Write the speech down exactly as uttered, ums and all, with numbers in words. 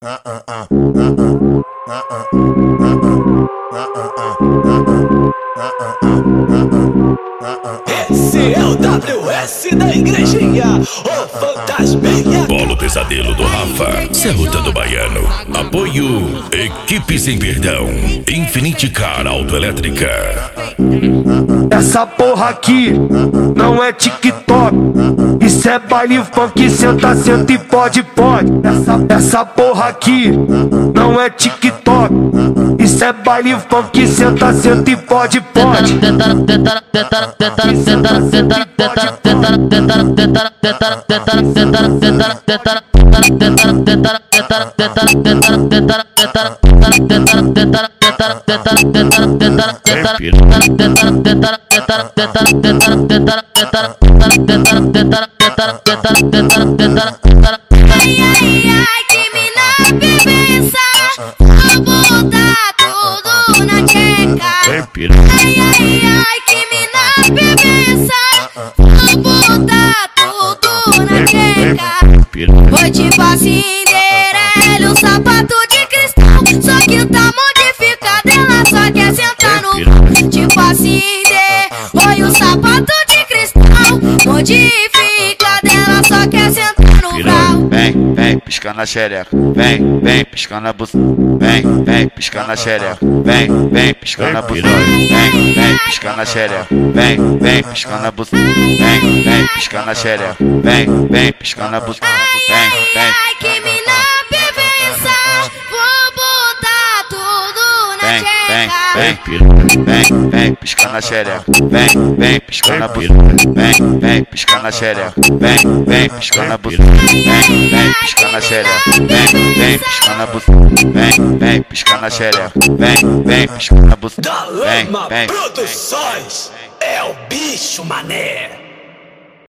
Esse é o W S da igrejinha, o fantasminha. Polo Pesadelo do Rafa, Serruta do Baiano. Apoio Equipe Sem Perdão, Infinity Car Autoelétrica. Essa porra aqui não é TikTok, isso é baile funk, senta, senta e pode, pode. Essa, essa porra aqui não é TikTok, isso é baile funk, senta, senta e pode, pode. Ai, ai, ai, que mina bebeça, vou botar tudo na tcheca. Ai, ai, ai, que mina bebeça, vou botar tudo na tcheca. Foi tipo a Cinderela, o sapato de cristal, só que tá modificado, ela só quer sentar no. Tipo a Cinderela, foi o sapato de cristal, modificado, ela só quer sentar no grau. Vem, vem, piscando a xereca. Vem, vem, piscando a buceta. Vem, vem, piscando a xereca. Vem, vem, piscando a buceta. Vem, vem, piscando a xereca. Vem, vem, piscando a buceta. Vem, vem, piscando a xereca. Vem, vem, piscando a buceta. Vem, vem. Ai, que mina bebeça, vou botar tudo na Vem, vem, tcheca. vem, vem, vem, piscando a xereca. Vem, vem, piscando a buceta. Vem, vem, piscando a xereca. Vem, vem, piscando a buceta. Vem, vem, piscando a xereca. Vem, vem, piscando a buceta. Vem, vem, piscando a xereca. Vem, vem, piscando a buceta. Da Vem, Lama vem. Produções, é o bicho, mané.